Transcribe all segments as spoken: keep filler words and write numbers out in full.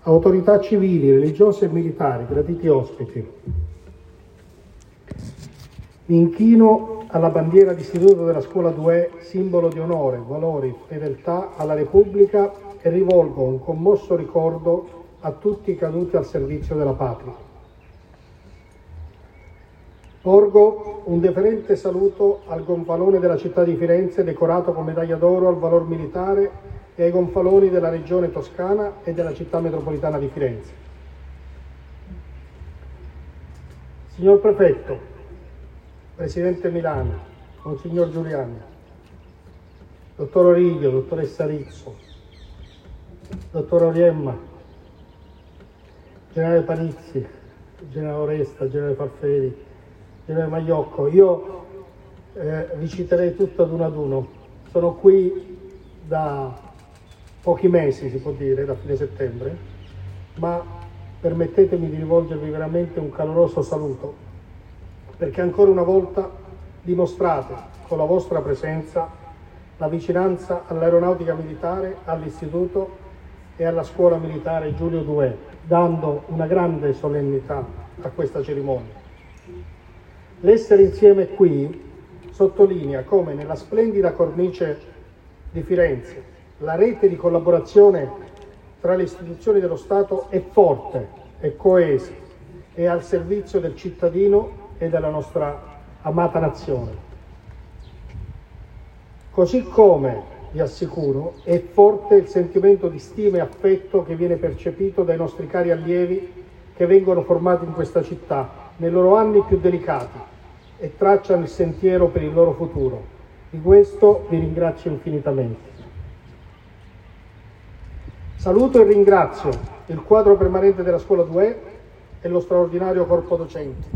autorità civili, religiose e militari, graditi ospiti, mi inchino alla bandiera d'istituto della Scuola due E, simbolo di onore, valori, fedeltà alla Repubblica, e rivolgo un commosso ricordo a tutti i caduti al servizio della Patria. Porgo un deferente saluto al gonfalone della città di Firenze, decorato con medaglia d'oro al valor militare, e ai gonfaloni della regione Toscana e della città metropolitana di Firenze. Signor Prefetto, Presidente Milano, Monsignor Giuliani, Dottor Origlio, Dottoressa Rizzo, Dottor Oriemma, Generale Panizzi, Generale Oresta, Generale Farfeli, Generale Maiocco, io eh, vi citerei tutto ad uno ad uno. Sono qui da pochi mesi, si può dire, da fine settembre, ma permettetemi di rivolgervi veramente un caloroso saluto, perché ancora una volta dimostrate con la vostra presenza la vicinanza all'aeronautica militare, all'istituto e alla scuola militare Giulio due E, dando una grande solennità a questa cerimonia. L'essere insieme qui sottolinea come nella splendida cornice di Firenze la rete di collaborazione tra le istituzioni dello Stato è forte, è coesa, è al servizio del cittadino e della nostra amata nazione. Così come, vi assicuro, è forte il sentimento di stima e affetto che viene percepito dai nostri cari allievi che vengono formati in questa città nei loro anni più delicati e tracciano il sentiero per il loro futuro. Di questo vi ringrazio infinitamente. Saluto e ringrazio il quadro permanente della Scuola due E e lo straordinario corpo docente.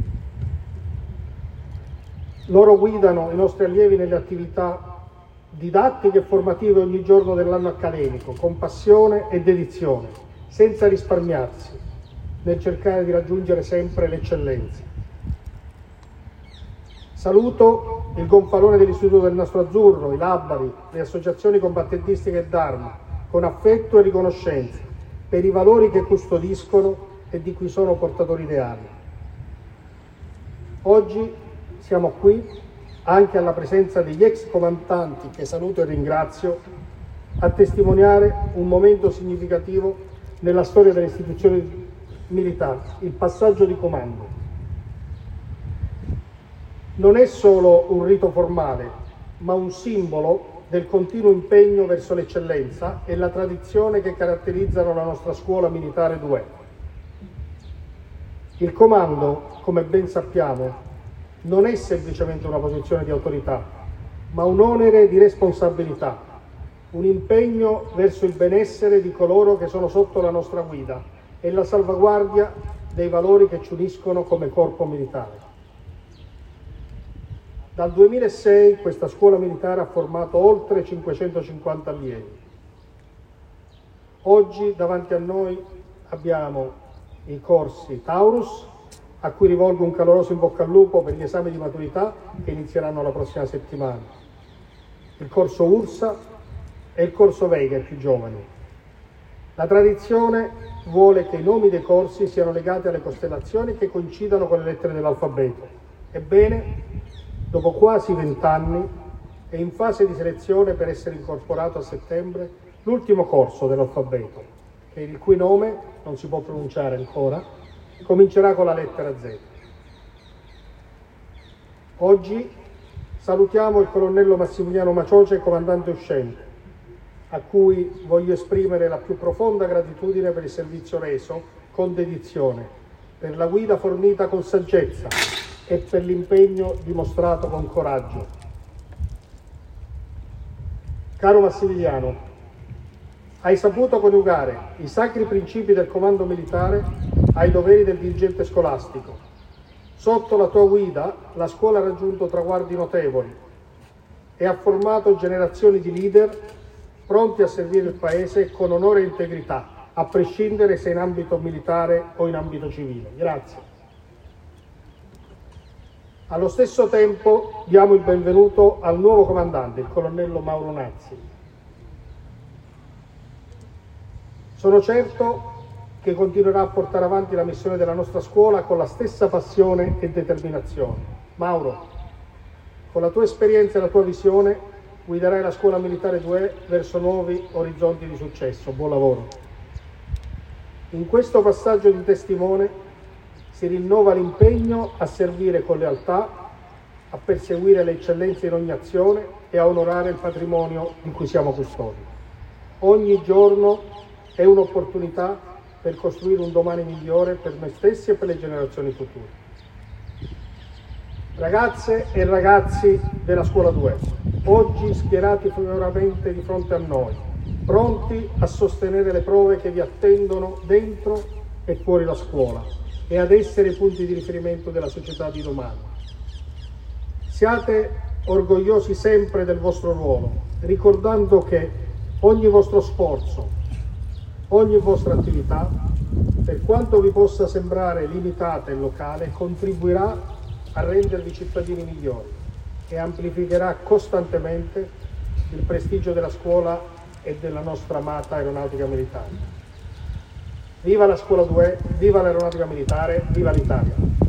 Loro guidano i nostri allievi nelle attività didattiche e formative ogni giorno dell'anno accademico, con passione e dedizione, senza risparmiarsi, nel cercare di raggiungere sempre l'eccellenza. Saluto il gonfalone dell'Istituto del Nastro Azzurro, i Labbari, le associazioni combattentistiche e d'arma, con affetto e riconoscenza per i valori che custodiscono e di cui sono portatori ideali. Oggi siamo qui, anche alla presenza degli ex comandanti, che saluto e ringrazio, a testimoniare un momento significativo nella storia delle istituzioni militari, il passaggio di comando. Non è solo un rito formale, ma un simbolo del continuo impegno verso l'eccellenza e la tradizione che caratterizzano la nostra scuola militare due E. Il comando, come ben sappiamo, non è semplicemente una posizione di autorità, ma un onere di responsabilità, un impegno verso il benessere di coloro che sono sotto la nostra guida e la salvaguardia dei valori che ci uniscono come corpo militare. Dal duemilasei questa scuola militare ha formato oltre cinquecentocinquanta allievi. Oggi davanti a noi abbiamo i corsi Taurus, a cui rivolgo un caloroso in bocca al lupo per gli esami di maturità che inizieranno la prossima settimana, il corso Ursa e il corso Vega ai più giovani. La tradizione vuole che i nomi dei corsi siano legati alle costellazioni che coincidano con le lettere dell'alfabeto. Ebbene, dopo quasi vent'anni è in fase di selezione per essere incorporato a settembre l'ultimo corso dell'alfabeto, che il cui nome non si può pronunciare ancora, comincerà con la lettera Z. Oggi salutiamo il colonnello Massimiliano Macioce, comandante uscente, a cui voglio esprimere la più profonda gratitudine per il servizio reso con dedizione, per la guida fornita con saggezza e per l'impegno dimostrato con coraggio. Caro Massimiliano, hai saputo coniugare i sacri principi del comando militare ai doveri del dirigente scolastico. Sotto la tua guida la scuola ha raggiunto traguardi notevoli e ha formato generazioni di leader pronti a servire il Paese con onore e integrità, a prescindere se in ambito militare o in ambito civile. Grazie. Allo stesso tempo diamo il benvenuto al nuovo comandante, il colonnello Mauro Nazzi. Sono certo che continuerà a portare avanti la missione della nostra scuola con la stessa passione e determinazione. Mauro, con la tua esperienza e la tua visione guiderai la scuola militare due E verso nuovi orizzonti di successo. Buon lavoro. In questo passaggio di testimone si rinnova l'impegno a servire con lealtà, a perseguire le eccellenze in ogni azione e a onorare il patrimonio di cui siamo custodi. Ogni giorno è un'opportunità per costruire un domani migliore per noi stessi e per le generazioni future. Ragazze e ragazzi della scuola due E, oggi schierati furiosamente di fronte a noi, pronti a sostenere le prove che vi attendono dentro e fuori la scuola e ad essere i punti di riferimento della società di domani. Siate orgogliosi sempre del vostro ruolo, ricordando che ogni vostro sforzo, ogni vostra attività, per quanto vi possa sembrare limitata e locale, contribuirà a rendervi cittadini migliori e amplificherà costantemente il prestigio della scuola e della nostra amata aeronautica militare. Viva la scuola due E, viva l'aeronautica militare, viva l'Italia!